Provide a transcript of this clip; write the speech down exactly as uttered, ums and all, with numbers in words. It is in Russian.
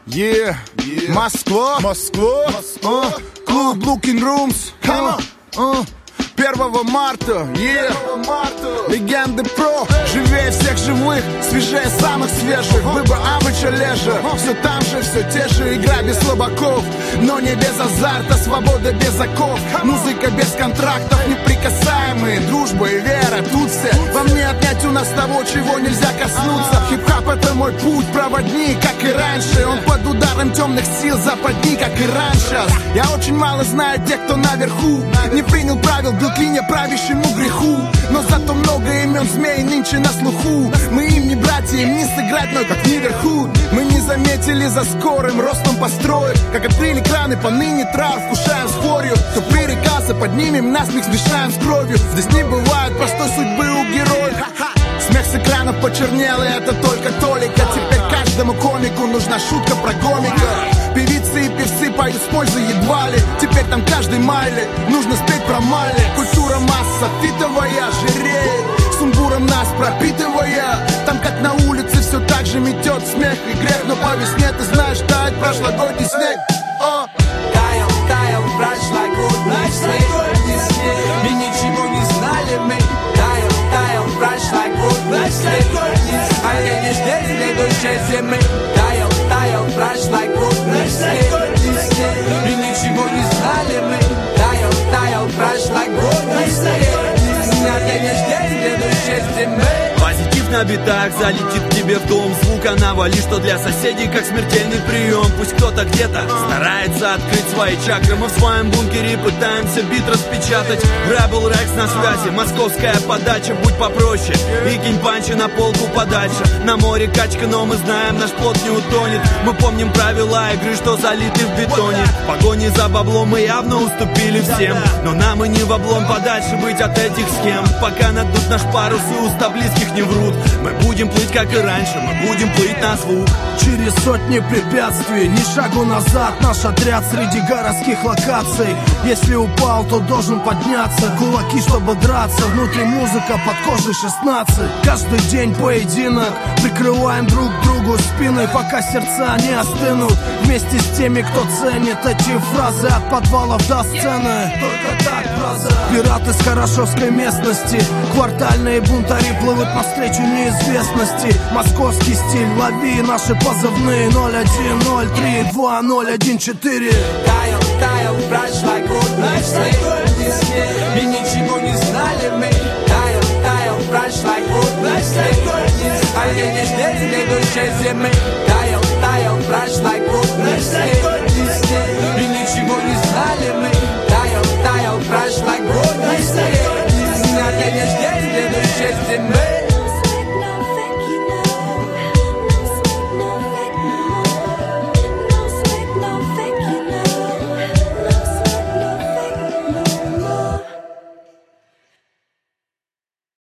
Yeah, yeah. Москва, Москва, Москва. Uh, клуб Looking Rooms. uh, uh. первого марта, yeah. Легенды про, живее всех живых, свежее самых свежих. Выбор Авыча Лежа, все там же, все те же. Игра без слабаков, но не без азарта. Свобода без оков, музыка без контрактов. Неприкасаемые, дружба и вера. Тут все, во мне отнять у нас того, чего нельзя коснуться. Хип-хап это мой путь, проводник, как и раньше. Он под ударом темных сил, западни, как и раньше. Я очень мало знаю тех, кто наверху. Не принял правил, клиня правящему греху. Но зато много имен змей нынче на слуху. Мы им не братья, им не сыграть, но как наверху. Мы не заметили за скорым ростом построек. Как открыли краны, поныне трав вкушаем с хворью. Кто пререкался, поднимем насмех, смешаем с кровью. Здесь не бывает простой судьбы у героев. Смех с экранов почернел, и это только толика. Теперь каждому комику нужна шутка про комика. Певицы и певцы поют с пользой едва ли. Теперь там каждый майли нужно спеть про Майли. Культура масса фитовая жиреет, сумбуром нас пропитывая. Там как на улице все так же метет смех и грех. Но по весне ты знаешь, тает прошлогодний снег. О! Таял, таял, прошлогодний снег. И ничего не знали мы. Таял, таял, прошлогодний снег. А я не здесь, следующей зимы. Таял, таял, прошлогодний снег. И ничего не знали мы. Таял, таял, прошлогодний снег. А я не здесь, следующей зимы. Позитив на битах залетит к тебе в дом. Звука навали, что для соседей как смертельный прием. Пусть кто-то где-то старается открыть свои чакры. Мы в своем бункере пытаемся бит распечатать. Rebel Rex на связи, московская подача. Будь попроще и кинь панчи на полку подальше. На море качка, но мы знаем, наш плот не утонет. Мы помним правила игры, что залиты в бетоне. В погоне за баблом мы явно уступили всем. Но нам и не в облом подальше быть от этих схем. Пока надут наш парус и уста близких не врут. Мы будем плыть, как и раньше, мы будем плыть на звук. Через сотни препятствий, ни шагу назад. Наш отряд среди городских локаций. Если упал, то должен подняться. Кулаки, чтобы драться, внутри музыка, под кожей шестнадцать. Каждый день поединок, прикрываем друг другу спиной, пока сердца не остынут. Вместе с теми, кто ценит эти фразы, от подвалов до сцены. Только так, фраза. Пираты с хорошевской местности, квартальные бунтари плывут навстречу неизвестности. Московский стиль, лови наши позывные. Ноль один ноль три два ноль один четыре. Таял, таял, прошлогодний снег. И ничего не знали мы. Таял, таял, прошлогодний снег. А я не здесь, следующей зимы.